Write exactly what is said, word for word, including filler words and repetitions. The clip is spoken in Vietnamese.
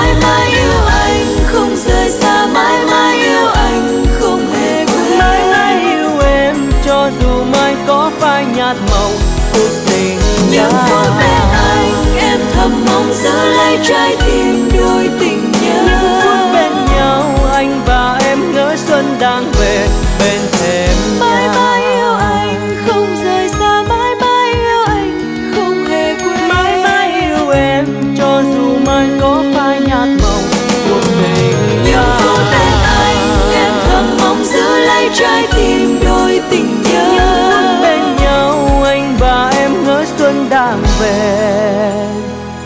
mãi mãi yêu anh, không rời xa, mãi mãi yêu anh, không hề quên. Mãi mãi yêu em, cho dù mai có phai nhạt màu cuộc tình. Những phút bên anh, em thầm mong giữ lấy trái tim